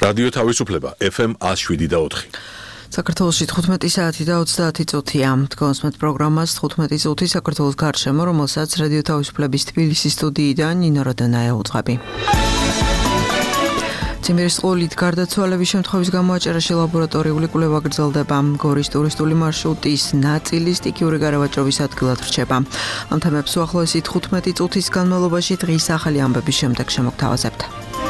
რადიო თავისუფლება FM 107.4. საქართველოში 15 საათი და 30 წუთია. თქვენს პროგრამას 15 წუთი საქართველოს გარშემო, რომელსაც რადიო თავისუფლების თბილისის სტუდიიდან ნინო როდონაია უძღვები. ციმბირის წყლით გარდაცვალების შემთხვევის გამო აჭარაში ლაბორატორიული კვლევა გრძელდება. გორის ტურისტული მარშრუტის ნაწილი სტიქიური გარავაჭრობის ადგილად რჩება. ამ თემებს უახლოესი 15 წუთის განმავლობაში დღის ახალი ამბების შემდეგ შემოგთავაზებთ.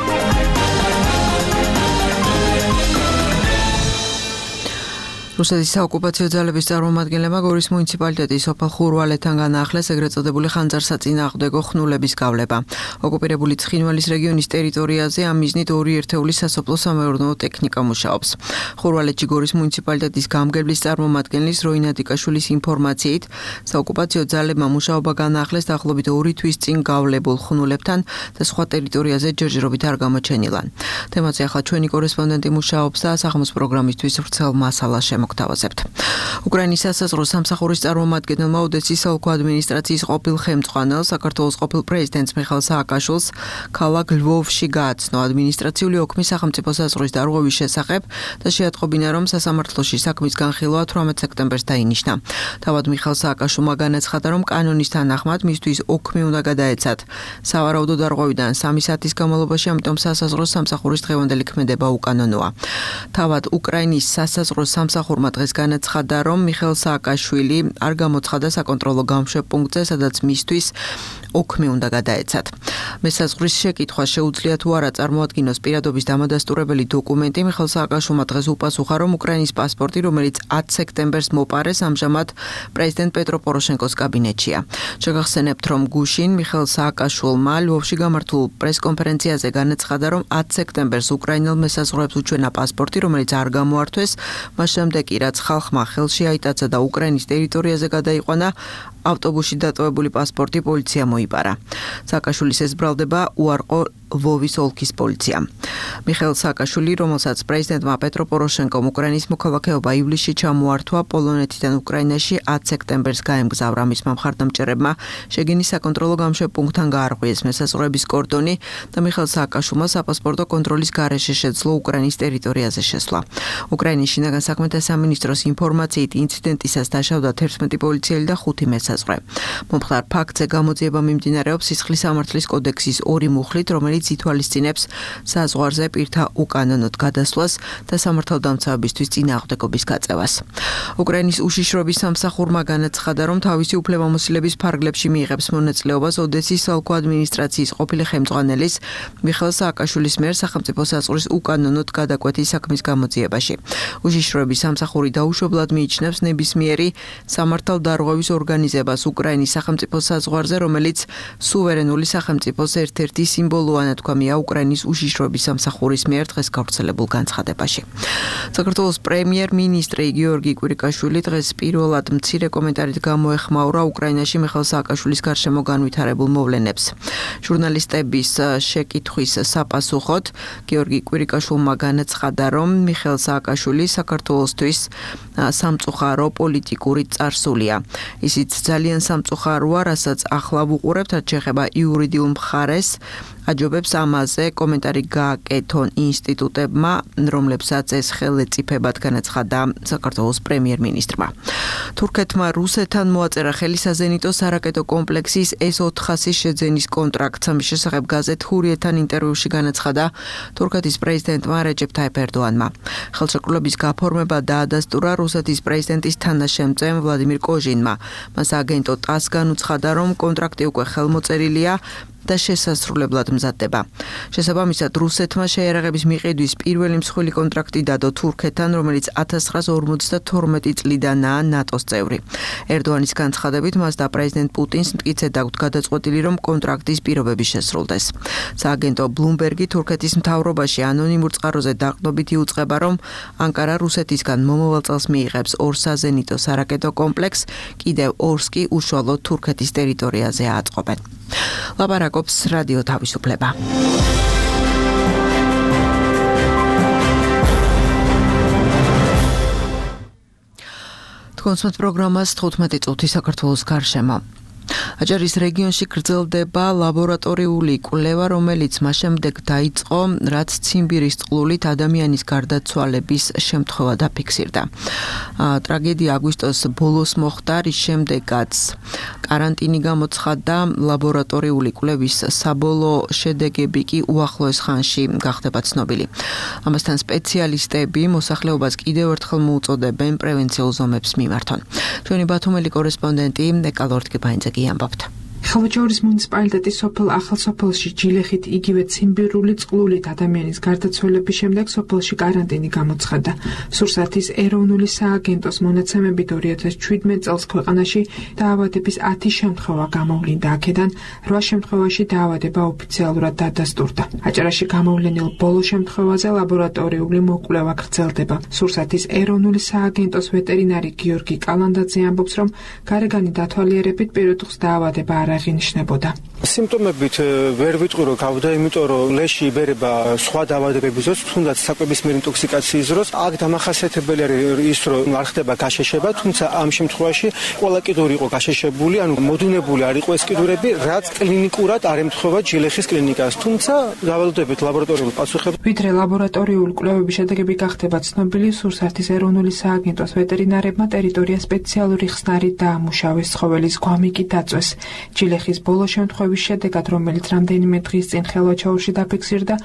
რუსეთის საოკუპაციო ძალების წარმომადგენლებმა გორის მუნიციპალიტეტის სოფელ ხურვალეთთან განაახლეს ეგრეთ წოდებული ხანძარსაწინააღმდეგო ხნულების გავლება. ოკუპირებული ცხინვალის რეგიონის ტერიტორიაზე ამ მიზნით ორი ერთეული სასოფლო-სამეურნეო ტექნიკა მუშაობს. ხურვალეთში გორის მუნიციპალიტეტის გამგებლის წარმომადგენლის როინა დიკაშვილის ინფორმაციით, საოკუპაციო ძალებმა მუშაობა განაახლეს დაახლოებით 2 თვის წინ გავლებულ ხნულებთან და სხვა ტერიტორიაზე ჯერჯერობით არ გამოჩენილან. თემაზე ახლა ჩვენი კორესპონდენტი მუშაობს და სახელმწიფოს პროგრამისთვის ვრცელ მასალას მოგთავაზებთ. უკრაინის სასაზღვრო სამსახურის წარმომადგენელმა ოდესის ოლქო ადმინისტრაციის ყოფილ ხელმძღვანელს, საქართველოს ყოფილ პრეზიდენტს მიხეილ სააკაშვილს ქალაქ ლვოვში გააცნო ადმინისტრაციული ოქმის სახელმწიფო საზღვრის დარღვევის შესახებ და შეატყობინა, რომ სასამართლოში საქმის განხილვა 18 სექტემბერს დაინიშნა. თავად მიხეილ სააკაშვილმა განაცხადა, რომ კანონის თანახმად მისთვის ოქმი უნდა გადაეცათ სავარაუდო დარღვევიდან 3 საათის განმავლობაში, ამიტომ სასაზღვრო სამსახურის დღევანდელი ქმედება უკანონოა. თავად უკრაინის სასაზღვრო სამსახურმა დღეს განაცხადა, რომ მიხეილ სააკაშვილი არ გამოცხადა საკონტროლო გამშვებ პუნქტზე, სადაც მისთვის ოქმი უნდა გადაეცათ. მესაზღვრის შეკითხვა შეუძლია თუ არა წარმოადგინოს პირადობის დამადასტურებელი დოკუმენტი. მიხეილ სააკაშვილმა დღეს უპასუხა, რომ უკრაინის პასპორტი, რომელიც 10 სექტემბერს მოპარეს, ამჟამად პრეზიდენტ პეტრო პოროშენკოს კაბინეტშია. შეგახსენებთ, რომ გუშინ მიხეილ სააკაშვილმა ლვოვში გამართულ პრესკონფერენციაზე განაცხადა, რომ 10 სექტემბერს უკრაინელ მესაზღვრეებს უჩვენა პასპორტი, რომელიც არ გამოართვეს, მას შემდეგ რაც ხალხმა ხელში აიტაცა და უკრაინის ტერიტორიაზე გადაიყვანა, ავტობუსში დატოვებული პასპორტი პოლიცია მოიპარა. სააკაშვილის ეს ბრალდება უარყო ლვოვის ოლქის პოლიციამ. მიხეილ სააკაშვილი, რომელსაც პრეზიდენტმა პეტრო პოროშენკომ უკრაინის მოქალაქეობა ივლისში ჩამოართვა, პოლონეთიდან უკრაინაში 10 სექტემბერს გაემგზავრა. მისმა მხარდამჭერებმა შეგინის საკონტროლო გამშვებ პუნქტთან გაარღვიეს მესაზღვრეების კორდონი და მიხეილ სააკაშვილმა საპასპორტო კონტროლის გარეშე შეძლო უკრაინის ტერიტორიაზე შესვლა. უკრაინის შინაგან საქმეთა სამინისტროს ინფორმაციით ინციდენტისას დაშავდა 11 პოლიციელი და 5 მესაზღვრე. მომხდარ ფაქტზე გამოძიება მიმდინარეობს სისხლის სამართლის კოდექსის 2 მუხლით, რომელიც ითვალისწინებს საზღვარზე პირთა უკანონოდ გადასვლას და სამართალდამცავებისთვის წინააღმდეგობის გაწევას. უკრაინის უშიშროების სამსახურმა განაცხადა, რომ თავისი უფლებამოსილების ფარგლებში მიიღებს მონაწილეობას ოდესის ოლქო ადმინისტრაციის ყოფილი ხელმძღვანელის მიხეილ სააკაშვილის მიერ სახელმწიფო საზღვრის უკანონოდ გადაკვეთის საქმის გამოძიებაში. უშიშროების სამსახური დაუშვებლად მიიჩნევს ნებისმიერი სამართალდარღვევის ორგანიზებას უკრაინის სახელმწიფო საზღვარზე, რომელიც სუვერენული სახელმწიფოს ერთ-ერთი სიმბოლოა, თქვამია უკრაინის უშიშროების სამსახურის მიერ დღეს გავრცელებულ განცხადებაში. საქართველოს პრემიერ-მინისტრი გიორგი კვირიკაშვილი დღეს პირველად მცირე კომენტარით გამოეხმაურა უკრაინაში მიხეილ სააკაშვილის გარშემო განვითარებულ მოვლენებს. ჟურნალისტების შეკითხვის საპასუხოდ გიორგი კვირიკაშვილმა განაცხადა, რომ მიხეილ სააკაშვილი საქართველოსთვის სამწუხარო პოლიტიკური წარსულია. ისიც ძალიან სამწუხაროა, რასაც ახლა ვუყურებთ, რაც შეეხება იურიდიულ მხარეს. აჯობებს ამაზე კომენტარი გააკეთონ ინსტიტუტებმა, რომლებსაც ეს ხელეწიფებად განაცხადა საქართველოს პრემიერ-მინისტრმა. თურქეთმა რუსეთთან მოაწერა ხელი საზენიტო სარაკეტო კომპლექსის S-400-ის შეძენის კონტრაქტს. ამის შესახებ გაზეთ ჰურიეთთან ინტერვიუში განაცხადა თურქეთის პრეზიდენტმა რეჯეფ ტაიპ ერდოანმა. ხელშეკრულების გაფორმება დაადასტურა რუსეთის პრეზიდენტის თანაშემწემ ვლადიმირ კოჟინმა. მას აგენტო ტას განუცხადა, რომ კონტრაქტი უკვე ხელმოწერილია და შესასრულებლად მზადდება. შესაბამისად, რუსეთმა შეერაღების მიყიდვის პირველი მსხვილი კონტრაქტი დადო თურქეთთან, რომელიც 1952 წლიდანაა ნატოს წევრი. ერდოანის განცხადებით, მას და პრეზიდენტ პუტინს მტკიცედ აქვთ გადაწყვეტილი, რომ კონტრაქტის პირობები შესრულდეს. სააგენტო ბლუმბერგი თურქეთის მთავრობაში ანონიმურ წყაროზე დაყრდნობით იუწყება, რომ ანკარა რუსეთისგან მომავალ წელს მიიღებს 2 საზენიტო სარაკეტო კომპლექსს, კიდევ 2-ს კი უშუალოდ თურქეთის ტერიტორიაზე აწყობენ. ლაპარაკობს რადიო თავისუფლება. თქვენს პროგრამას 15 წუთი საქართველოს გარშემო. აჭარის რეგიონში გრძელდება ლაბორატორიული კვლევა, რომელიც მას შემდეგ დაიწყო, რაც ციმბირის წყლულით ადამიანის გარდაცვალების შემთხვევა დაფიქსირდა. ტრაგედია აგვისტოს ბოლოს მოხდა, რის შემდეგაც каранტინი გამოცხადდა, ლაბორატორიული კვლევის საბოლოო შედეგები კი უახლოეს ხანში გახდება ცნობილი. ამასთან სპეციალისტები მოსახლეობას კიდევ ერთხელ მოუწოდებენ პრევენციულ ზომებს მიმართონ. ჩვენი ბათუმელი კორესპონდენტი ეკალორტკიბაინძე ამბობთ. ხალვაჭაურის მუნიციპალიტეტის სოფელ ახალსოფელში ჯილეხით იგივე ციმბირული წყლულით ადამიანის გარდაცვალების შემდეგ სოფელში каранტინი გამოცხადდა. სურსათის ეროვნული სააგენტოს მონაცემებით 2017 წელს ქვეყანაში დაავადების 10 შემთხვევა გამოვლინდა. აქედან 8 შემთხვევაში დაავადება ოფიციალურად დადასტურდა. აჭარაში გამოვლენილ ბოლო შემთხვევაზე ლაბორატორიული მოკვლევა გრძელდება. სურსათის ეროვნული სააგენტოს ვეტერინარი გიორგი კალანდაძე ამბობს, რომ გარეგანი დათვალიერებით პირუტყვის დაავადება არ აღინიშნებოდა. სიმპტომებით ვერ ვიტყვი რომ გავდა, იმიტომ რომ ლეში იბერება სხვა დაავადებების დროს, თუნდაც საკვებისმიერი ინტოქსიკაციის დროს. აქ დამახასიათებელი არის ის, რომ არ ხდება გაშეშება, თუმცა ამ შემთხვევაში ყველა კიდური იყო გაშეშებული, ანუ მოდუნებული არ იყო ეს კიდურები, რაც კლინიკურად არ ემთხვევა ჯილეხის კლინიკას. თუმცა დავალდებით ლაბორატორიული პასუხები. ვიდრე ლაბორატორიული კვლევების შედეგები გახდება ცნობილი, სურსათის ეროვნული სააგენტოს ვეტერინარებმა ტერიტორია სპეციალური ხსნარით დაამუშავეს, ცხოველის გვამი კი დაწვეს. ჯილეხის ბოლო შემთხვევის შედეგად, რომელიც რამდენიმე დღის წინ ხელვაჩაურში დაფიქსირდა,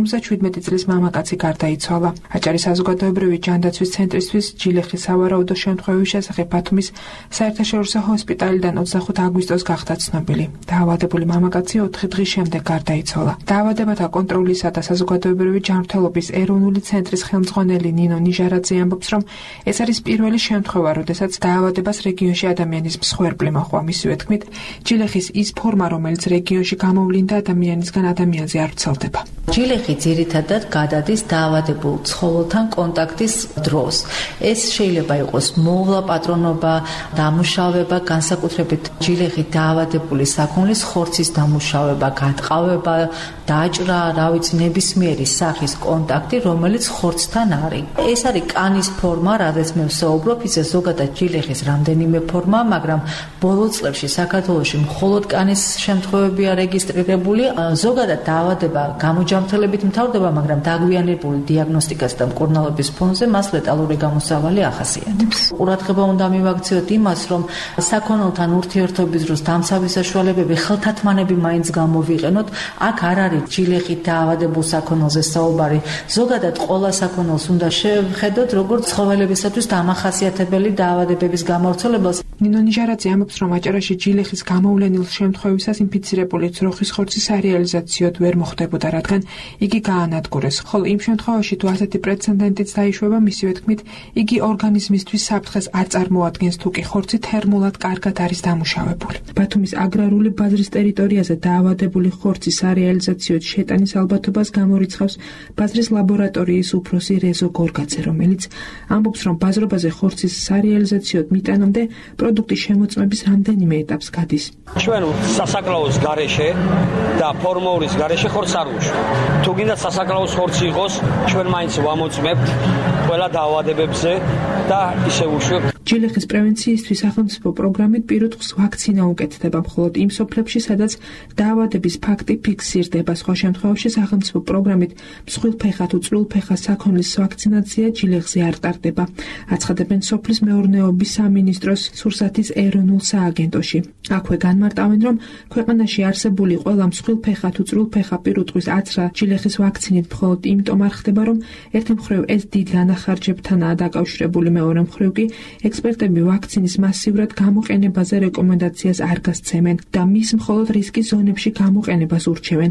57 წლის მამაკაცი გარდაიცვალა. აჭარის საზოგადოებრივი ჯანდაცვის ცენტრისთვის ჯილეხის სავარაუდო შემთხვევის შესახებ ბათუმის საერთაშორისო ჰოსპიტალიდან 25 აგვისტოს გახდა ცნობილი. დაავადებული მამაკაცი 4 დღის შემდეგ გარდაიცვალა. დაავადებათა კონტროლისა და საზოგადოებრივი ჯანმრთელობის ეროვნული ცენტრის ხელმძღვანელი ნინო ნიჟარაძე ამბობს, რომ ეს არის პირველი შემთხვევა, როდესაც დაავადებას რეგიონში ადამიანის მსხვერპლი მოჰყვა. მისივე თქმით, ჯილეხის ის ფორმა, რომელიც რეგიონში გამოვლინდა ადამიანისგან ადამიანზე არ ვრცელდება. ჯილეხი ძირითადად გადადის დაავადებულ ცხოველთან კონტაქტის დროს. ეს შეიძლება იყოს მოვლა, პატრონობა, დამუშავება, განსაკუთრებით ჯილეხი დაავადებული საქონლის ხორცის დამუშავება, გატყავება, დაჭრა, ნებისმიერი სახის კონტაქტი, რომელიც ხორცთან არის. ეს არის კანის ფორმა, რადგან მე ვსაუბრობ, ისე ზოგადად ჯილეხის რამდენიმე ფორმა, მაგრამ ბოლო წლებში საქართველოში მხოლოდ კანის შემთხვევებია რეგისტრირებული. ზოგადად დაავადება გამოჯამრთელებით მთავრდება, მაგრამ დაგვიანებული დიაგნოსტიკას და მკურნალობის ფონზე მას ლეტალური გამოსავალი ახასიათებს. ყურადღება უნდა მივაქციოთ იმას, რომ საქონელთან ურთიერთობის დროს დამცავი საშუალებები, ხელთათმანები მაინც გამოვიყენოთ. აქ არ არის ჯილეხით დაავადებულ საქონელზე საუბარი. ზოგადად ყველა საქონელს უნდა შევხედოთ, როგორც ცხოველებისათვის დამახასიათებელი დაავადებების გამავრცელებელს. ნინო ნიჟარაძე ამბობს, რომ აჭარაში ჯილეხის გამოვლენილ შემთხვევისას ინფიცირებული ძროხის ხორცის სარეალიზაციოდ ვერ მოხდებოდა, რადგან იგი გაანადგურეს. ხოლო იმ შემთხვევაში, თუ ასეთი პრეცედენტიც დაიშვება, მისივე თქმით, იგი ორგანიზმისთვის საფრთხეს არ წარმოადგენს, თუ კი ხორცი თერმულად კარგად არის დამუშავებული. ბათუმის აგრარული ბაზრის ტერიტორიაზე დაავადებული ხორცის სარეალიზაციოდ შეტანის ალბათობას გამორიცხავს ბაზრის ლაბორატორიის უფროსი რეზო გორგაძე, რომელიც ამბობს, რომ ბაზრობაზე ხორცის სარეალიზაციოდ მიტანამდე პროდუქტის შემოწმების რამდენიმე ეტაპს გადის. ჩვენ სასაკლაოს გარეშე და ფორმაურის გარეშე ხორცს არ ვუშვებთ. თუ გინდა სასაკლაოს ხორცი იყოს, ჩვენ მაინც ვამოწმებთ ყველა დაავადებებზე და ისე ვუშვებთ. ჯილეხის პრევენციისთვის სახელმწიფო პროგრამით პირუტყვის ვაქცინა უკეთდება, მხოლოდ იმ სოფლებში, სადაც დაავადების ფაქტი ფიქსირდება. სხვა შემთხვევაში სახელმწიფო პროგრამით მსხვილფეხა თუ წვრილფეხა საქონლის ვაქცინაცია ჯილეხზე არ ტარდება. აცხადებენ სოფლის მეურნეობის სამინისტროს სურსათის ეროვნულ სააგენტოში. აქვე განმარტავენ, რომ ქვეყანაში არსებული ყველა მსხვილფეხა თუ წვრილფეხა პირუტყვის აცრა ჯილეხის ვაქცინით მხოლოდ იმიტომ არ ხდება, რომ ერთი მხრივ ეს დიდ განახარჯებთანაა დაკავშირებული, მეორე მხრივ კი ექსპერტები ვაქცინის მასიურად გამოყენებაზე რეკომენდაციას არ გასცემენ და მის მხოლოდ რისკის ზონებში გამოყენებას ურჩევენ.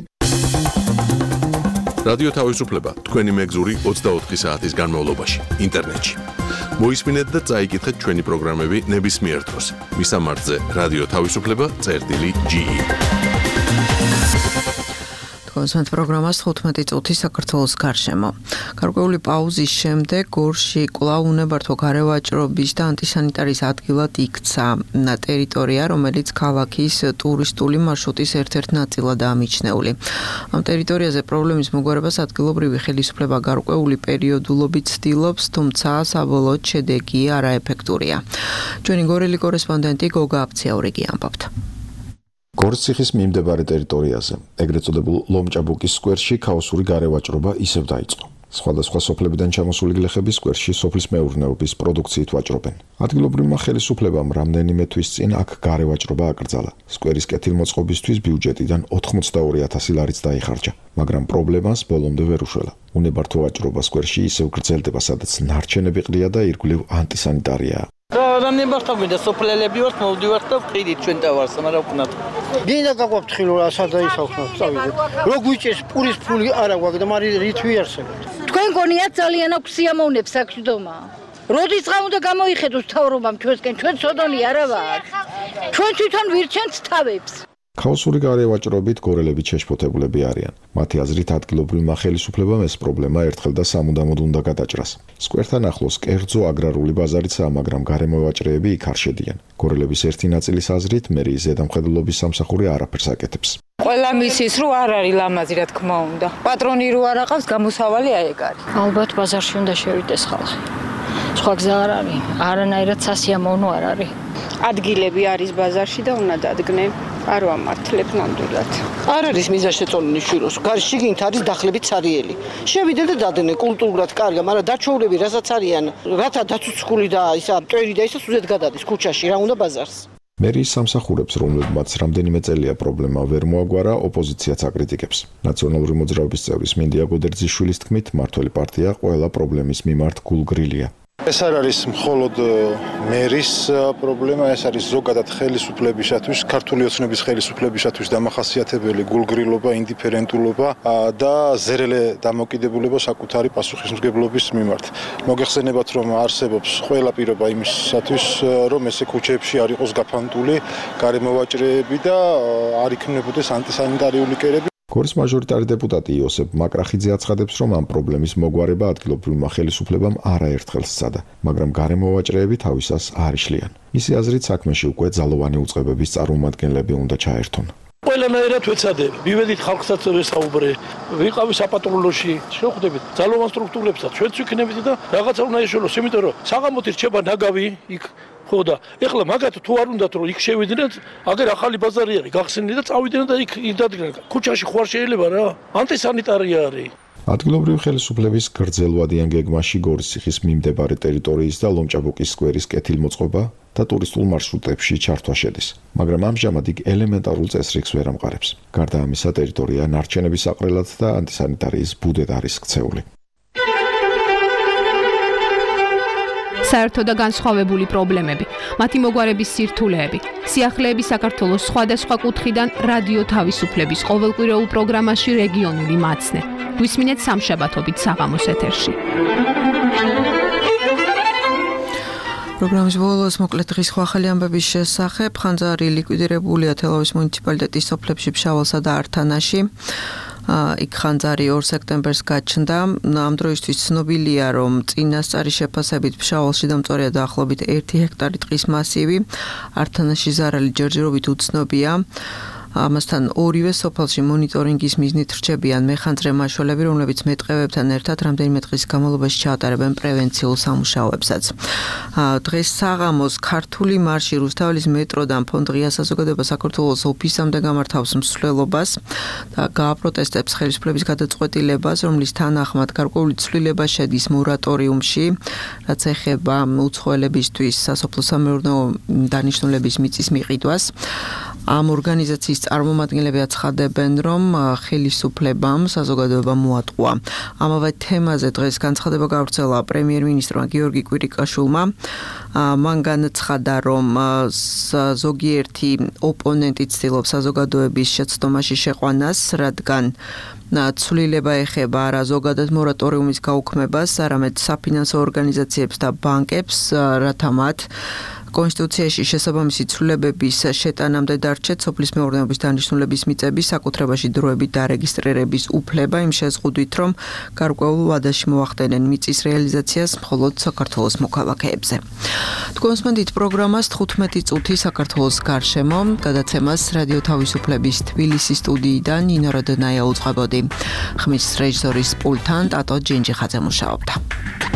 რადიო თავისუფლება თქვენი მეგზური 24 საათის განმავლობაში ინტერნეტში. მოისმინეთ და წაიკითხეთ ჩვენი პროგრამები ნებისმიერ დროს. მისამართზე რადიო თავისუფლება.ge კონსულტანტ პროგრამას 15 წუთი საქართველოს გარშემო. გარკვეული პაუზის შემდეგ გორში კვლავ უნებართვო გარევაჭრობის და ანტისანიტარის ადგილად იქცა ტერიტორია, რომელიც ქალაქის ტურისტული მარშრუტის ერთ-ერთ ნაწილადაა მიჩნეული. ამ ტერიტორიაზე პრობლემის მოგვარებას ადგილობრივი ხელისუფლება გარკვეული პერიოდულობით ცდილობს, თუმცა საბოლოოდ შედეგი არაეფექტურია. ჩვენი გორელი კორესპონდენტი გოგა აფციაურიგი ამბობთ. გორის ციხის მიმდებარე ტერიტორიაზე, ეგრეთ წოდებულ ლომჭაბუკის სკვერში ქაოსური გარევაჭრობა ისევ დაიწყო. სხვადასხვა სოფლებიდან ჩამოსული გლეხები სკვერში სოფლის მეურნეობის პროდუქციით ვაჭრობენ. ადგილობრივმა ხელისუფლებამ რამდენიმე თვის წინ აქ გარევაჭრობა აკრძალა. სკვერის კეთილმოწყობისთვის ბიუჯეტიდან 82,000 ლარიც დაიხარჯა, მაგრამ პრობლემას ბოლომდე ვერ უშველა. უნებართო ვაჭრობა სკვერში ისევ გრძელდება, სადაც ნარჩენები ყრია და ირგვლივ ანტისანიტარიაა. რანებართობი და სოფლელები ვართ, მოვდივართ და ვყიდით ჩვენ დავარს, მაგრამ ვქნათ. გინდა გაგვაფრთხილო რა სადაისახნოთ, წავიდეთ. რო გვიჭეს პურის ფული არა გვაქვს და მაგრამ რით ვიარსებთ. თქვენ გონიათ ძალიან აქვს სიამოვნებს საქმდომა. როდის დღა უნდა გამოიხედოს თავრობამ ჩვენსკენ, ჩვენ ცოდონი არა ვართ. ჩვენ თვითონ ვირჩენთ თავებს. ქაოსური გარევაჭრობით გორელებით შეშფოთებულები არიან. მათი აზრით ადგილობრივმა ხელისუფლებამ ეს პრობლემა ერთხელ და სამუდამოდ უნდა გადაჭრას. სკვერთან ახლოს კერძო აგრარული ბაზარიცაა, მაგრამ გარემოვაჭრეები იქ არ შედიან. გორელების ერთი ნაწილის აზრით მერიის ზედამხედველობის სამსახური არაფერს აკეთებს. ყველა მისის რო არ არის ლამაზი, რა თქმა უნდა. პატრონი რო არ აყავს, გამოსავალი აი ეგ არის. ალბათ ბაზარში უნდა შევიდეს ხალხი. სხვა გზა არ არის. არანაირად სასიამოვნო არ არის. ადგილები არის ბაზარში და უნდა დადგნენ. არ ვამართლებ ნამდვილად. არ არის მიზა შეწონილი შიროს. შიგნით არის დახლებით ცარიელი. შევიდე და დადნე კულტურად კარგა, მაგრამ დაჩოვლები რასაც არიან, რათა დაცუცკული და ისა მტვერი და ისა სუზეთ გადადის ქუჩაში, რა უნდა ბაზარს. მერიის სამსახურებს, რომლებმაც რამდენიმე წელია პრობლემა ვერ მოაგვარა, ოპოზიციაც აკრიტიკებს. ნაციონალური მოძრაობის წევრის მინდია გოდერძიშვილის თქმით, მმართველი პარტია ყველა პრობლემის მიმართ გულგრილია. ეს არ არის მხოლოდ მერის პრობლემა, ეს არის ზოგადად ხელისუფლებისათვის, ქართული ოცნების ხელისუფლებისათვის დამახასიათებელი გულგრილობა, ინდიფერენტულობა და ზერელე დამოკიდებულება საკუთარი პასუხისმგებლობის მიმართ. მოგეხსენებათ, რომ არსებობს ყველა პირობა იმისათვის, რომ ესე ქუჩებში არ იყოს გაფანტული გარემოვაჭრეები და არ იქნებოდეს ანტისანიტარიული კერები. გორის მაჟორიტარი დეპუტატი იოსებ მაკრახიძე აცხადებს, რომ ამ პრობლემის მოგვარება ადგილობრივმა ხელისუფლებამ არაერთხელ სცადა, მაგრამ გარემოვაჭრეები თავისას არ იშლიან. მისი აზრით, საქმეში უკვე ძალოვანი უწყებების წარმომადგენლები უნდა ჩაერთონ. ყველანაირად ვეცადებ, მივედით ხალხსაც ვესაუბრე, ვიყავი საპატრულოში, შევხვდებით ძალოვან სტრუქტურებსაც, ჩვენც ვიქნებით და რაღაცა უნდა ეშველოს, იმიტომ რომ საღამოთი რჩება ნაგავი იქ. ხო და ეხლა მაგათ თუ არ უნდათ რომ იქ შევიდნენ, აგერ ახალი ბაზარი არის, გახსენდნენ და წავიდნენ და იქ დადგნენ. ქუჩაში ხო არ შეიძლება რა? ანტისანიტარია არის. ადგილობრივი ხელისუფლების გრძელვადიან გეგმაში გორის ციხის მიმდებარე ტერიტორიის და ლომჭაბუკის სკვერის კეთილმოწყობა და ტურისტულ მარშრუტებში ჩართვა შედის, მაგრამ ამჟამად იქ ელემენტარულ წესრიგს ვერ ამყარებს. გარდა ამისა, ტერიტორია ნარჩენების საყრელად და ანტისანიტარიის ბუდედ არის ქცეული. საერთო და განსხვავებული პრობლემები, მათი მოგვარების სირთულეები, სიახლეები საქართველოს სხვადასხვა კუთხიდან რადიო თავისუფლების ყოველკვირეულ პროგრამაში რეგიონული მაცნე. გვისმინეთ სამშაბათობით საღამოს ეთერში. პროგრამის ბოლოს მოკლედ დღის ახალი ამბების შესახებ. ხანძარი ლიკვიდირებულია თელავის მუნიციპალიტეტის სოფლებში ფშაველსა და ართანაში. იქ ხანძარი 2 სექტემბერს გაჩნდა. ამ დროისთვის ცნობილია, რომ წინასწარი შეფასებით ფშაველში დამწვარია დაახლოებით 1 ჰექტარი ტყის მასივი. ართანაში ზარალი ჯერჯერობით უცნობია. ამასთან ორივე სოფელში მონიტორინგის მიზნით რჩებიან მეხანძრე მაშველები, რომლებიც მეტყევებთან ერთად რამდენიმე დღის განმავლობაში ჩაატარებენ პრევენციულ სამუშაოებსაც. დღეს საღამოს ქართული მარში რუსთაველის მეტროდან ფონდ ღია საზოგადოება საქართველოს ოფისამდე გამართავს მსვლელობას და გააპროტესტებს ხელისუფლების გადაწყვეტილებას, რომლის თანახმად გარკვეული ცვლილება შედის მორატორიუმში, რაც ეხება უცხოელებისთვის სასოფლო-სამეურნეო დანიშნულების მიწის მიყიდვას. ამ ორგანიზაციის წარმომადგენლები აცხადებენ, რომ ხელისუფლებამ საზოგადოება მოატყუა. ამავე თემაზე დღეს განცხადება გავრცელა პრემიერ-მინისტრმა გიორგი კვირიკაშვილმა. მან განაცხადა, რომ ზოგიერთი ოპონენტი ცდილობს საზოგადოების შეცდომაში შეყვანას, რადგან ცვლილება ეხება არა ზოგადად მორატორიუმის გაუქმებას, არამედ საფინანსო ორგანიზაციებს და ბანკებს, რათა მათ კონსტიტუციაში შესაბამისი ცვლილებების შეტანამდე დარჩეთ სოფლის მეურნეობის დანიშნულების მიწების საკუთრებაში დროებით დარეგისტრირების უფლება იმ შეზღუდვით, რომ გარკვეულ ვადაში მოახდენენ მიწის რეალიზაციას მხოლოდ საქართველოს მოქალაქეებზე. თქვენსმენდით პროგრამას 15 წუთი საქართველოს გარშემო, გადაცემას რადიო თავისუფლების თბილისის სტუდიიდან ნინო როდნაია უძღვებოდი. ხმის რეჟისორის პულტთან ტატო ჯინჯიხაძე მუშაობდა.